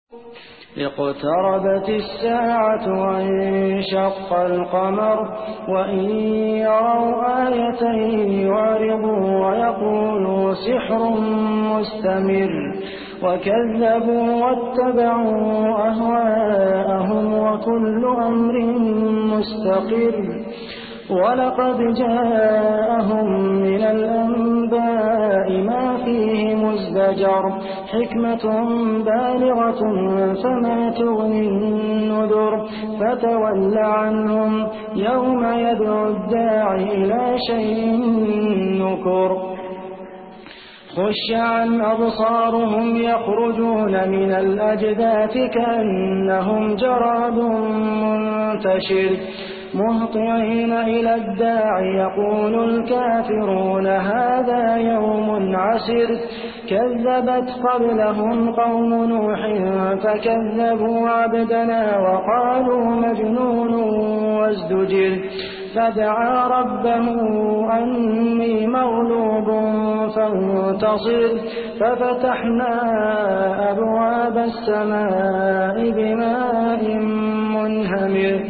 اقتربت الساعة وانشق القمر وإن يروا آية يعرضوا ويقولوا سحر مستمر وكذبوا واتبعوا أهواءهم وكل أمر مستقر ولقد جاءهم من الأنباء ما فيه مزدجر حكمة بالغة فما تغني النذر فتول عنهم يوم يدعو الداعي إلى شيء نكر خش عن أبصارهم يخرجون من الأجداث كأنهم جراد منتشر مهطعين إلى الداع يقول الكافرون هذا يوم عسر كذبت قبلهم قوم نوح فكذبوا عبدنا وقالوا مجنون وازدجر فدعا ربه أني مغلوب فانتصر ففتحنا أبواب السماء بماء منهمر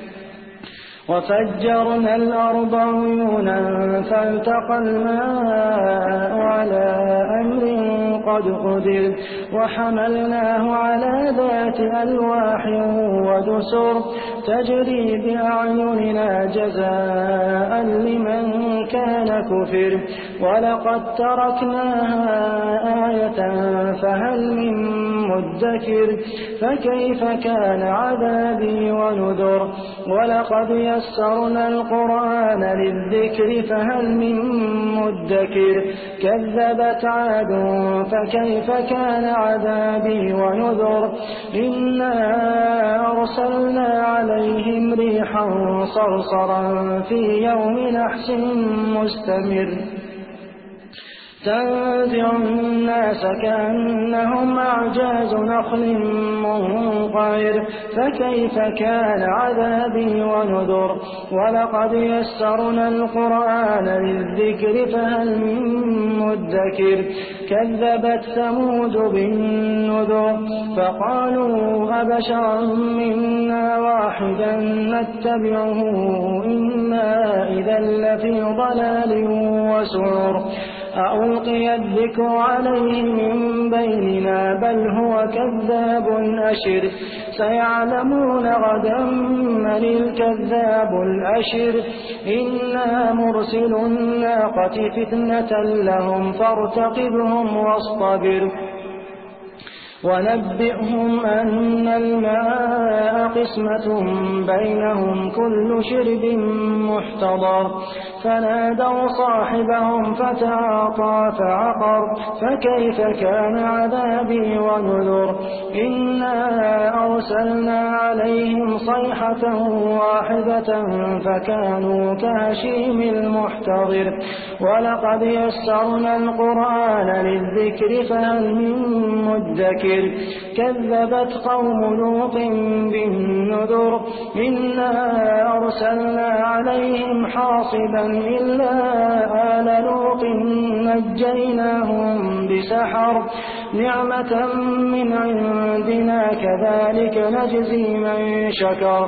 وفجرنا الأرض عيونا فالتقى الماء على أمر قد قدر وحملناه على ذات ألواح ودسر تجري بأعيننا جزاء لمن كان كفر ولقد تركناها آية فهل من مدكر فكيف كان عذابي ونذر ولقد يسرنا القرآن للذكر فهل من مدكر كذبت عاد فكيف كان عذابي ونذر إنا أرسلنا عليهم ريحا صرصرا في يوم نحس مستمر تنزع الناس كأنهم أعجاز نخل منقعر فكيف كان عذابي ونذر ولقد يسرنا القرآن للذكر فهل من مدكر كذبت ثمود بالنذر فقالوا أبشرا منا واحدا نتبعه إنا إذا لفي ضلال وسعر ألقي الذكر عليه من بيننا بل هو كذاب أشر سيعلمون غدا من الكذاب الأشر إنا مرسل الناقة فتنة لهم فارتقبهم واصطبر ونبئهم أن الماء قسمة بينهم كل شرب محتضر فنادوا صاحبهم فتعاطى فعقر فكيف كان عذابي ونذر إنا أرسلنا عليهم صيحة واحدة فكانوا كهشيم المحتضر ولقد يسرنا القرآن للذكر فهل من مدكر كذبت قوم لوط بالنذر إنا أرسلنا عليهم حاصبا إلا آل لوط نجيناهم بسحر نعمة من عندنا كذلك نجزي من شكر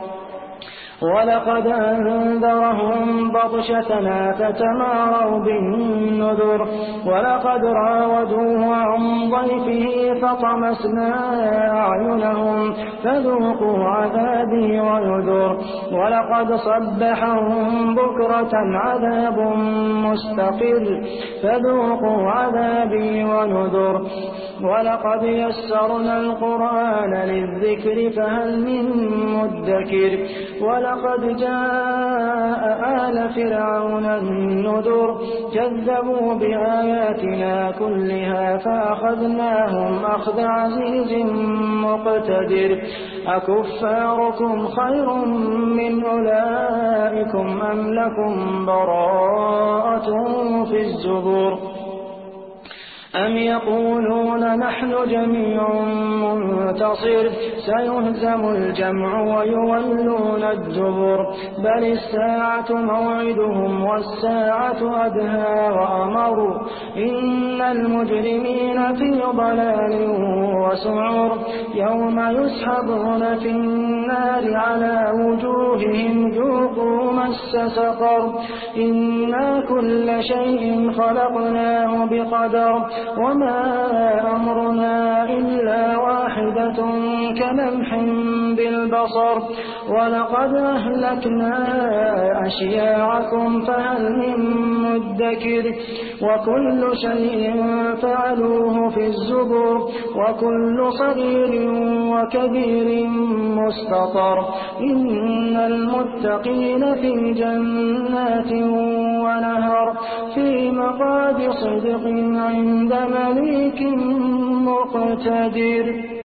ولقد أنذرهم بطشتنا فتماروا بالنذر ولقد راودوه عن ضيفه فطمسنا أعينهم فذوقوا عذابي ونذر ولقد صبحهم بكرة عذاب مستقر فذوقوا عذابي ونذر ولقد يسرنا القرآن للذكر فهل من مدكر ولقد جاء آل فرعون النذر كذبوا بآياتنا كلها فأخذناهم أخذ عزيز مقتدر أكفاركم خير من أولئكم أم لكم براءة في الزبر أم يقولون نحن جميع منتصر سيهزم الجمع ويولون الدبر بل الساعة موعدهم والساعة أدهى وأمر إن المجرمين في ضلال وسعر يوم يسحبون في النار على وجوههم ذوقوا مس سقر إنا كل شيء خلقناه بقدر وما أمرنا إلا واحدة كلمح بالبصر ولقد أهلكنا أشياعكم فهل من مدكر وكل شيء فعلوه في الزبر وكل صغير وكبير مستطر إن المتقين في جنات ونهر في مقعد صدق عند مليك مقتدر.